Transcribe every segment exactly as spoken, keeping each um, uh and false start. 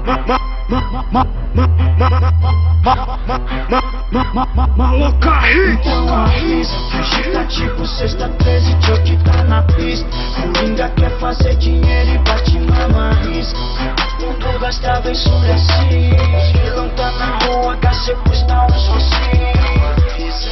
Maloca hit. Então avisa que hoje tá tipo sexta treze, Chuck tá na pista. Coringa quer fazer dinheiro e bate mama risca. Mundo das travessuras assim. Os vilão tá na rua, H C custa uns rocinhos. Avisa,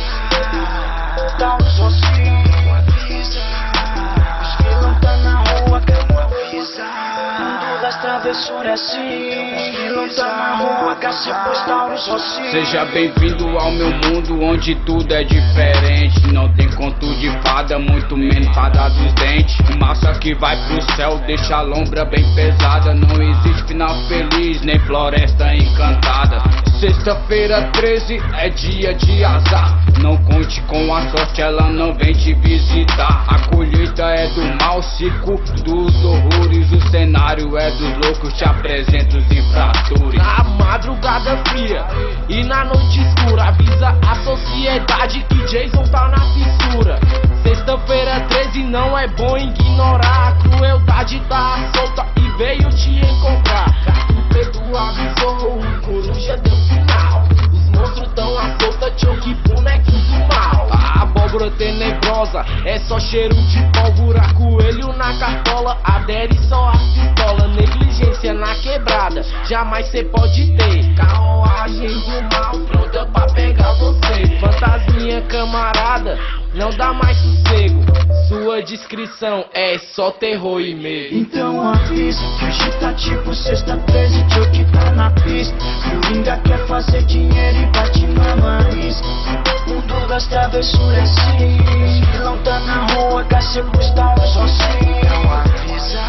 dá uns rocinhos. Avisa, os vilão tá na rua, calma, avisa. Mundo das travessuras assim. Os vilão tá na rua, H C custa uns rocinhos. Seja bem-vindo ao meu mundo onde tudo é diferente. Não tem conto de fada, muito menos fada dos dentes. Massa que vai pro céu, deixa a lombra bem pesada. Não existe final feliz, nem floresta encantada. Sexta-feira treze é dia de azar. Não conte com a sorte, ela não vem te visitar. A colheita é do mal, circo dos horrores. O cenário é dos loucos, te apresento os infratores. Na madrugada fria e na noite escura, avisa a sociedade que Jason tá na fissura. Sexta-feira treze não é bom ignorar. A crueldade tá solta e veio te encontrar. Gato preto avisou, o coruja deu sinal. Os monstros tão à solta, Chuck, boneco do mal. A abóbora tenebrosa é só cheiro de pólvora. Coelho na cartola, adere só a pistola. Negligência na quebrada, jamais cê pode ter. Carruagem do mal, pronta pra pegar você. Fantasminha camarada, não dá mais sossego. Sua descrição é só terror e medo. Então avisa que hoje tá tipo sexta treze, Chuck tá na pista. Coringa quer fazer dinheiro e bate mama risca. Mundo das travessuras sim. Os vilão tá na rua, H C custa uns rocinhos. Então avisa,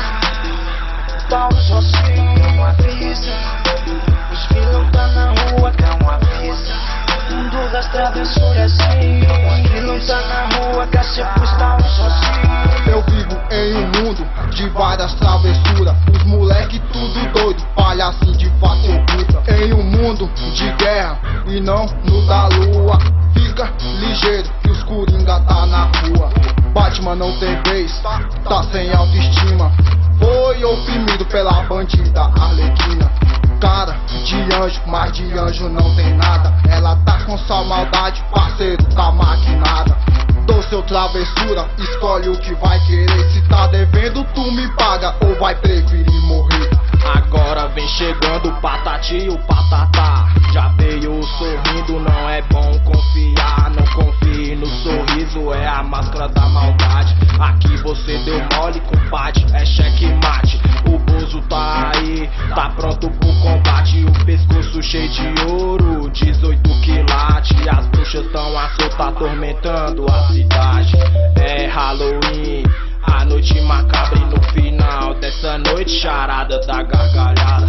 dá uns rocinhos. Avisa, os vilão tá na rua, calma, avisa. Mundo das travessuras sim. Os vilão tá na rua, H C custa uns rocinhos. Eu vivo em um mundo de várias travessuras. Os moleque tudo doido, palhacinho de fato oculta. Em um mundo de guerra e não no da lua. Fica ligeiro que os coringa tá na rua. Batman não tem vez, tá sem autoestima. Foi oprimido pela bandida Arlequina. Cara de anjo, mas de anjo não tem nada. Ela tá com sua maldade, parceiro, tá maquinada. Dou seu travessura, escolhe o que vai querer. Se tá devendo, tu me paga ou vai preferir morrer. Agora vem chegando o patati e o patatá. Já veio sorrindo, não é bom confiar. Não confie no sorriso, é a máscara da maldade. Aqui você deu mole, compadre, é checkmate. O Bozo tá aí, tá pronto pro combate. O pescoço cheio de ouro, dezoito quilates. As bruxas tão à solta, atormentando a cidade. É Halloween, a noite macabra e no final dessa noite charada da gargalhada.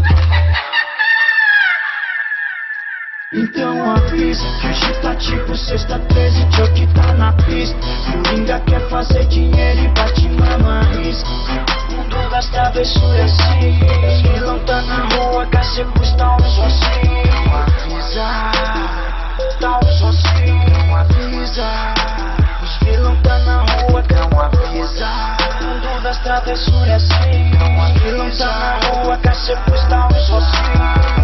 Então avisa que hoje tá tipo sexta treze, Chuck tá na pista. Coringa quer fazer dinheiro e bate mama risca. Mundo das travessuras sim. Os vilão tá na rua, H C custa uns rocinhos. Avisa, dá uns rocinhos. Avisa, os vilão tá na rua, calma, avisa. Mundo das travessuras sim. Os vilão tá na rua, H C custa uns rocinhos.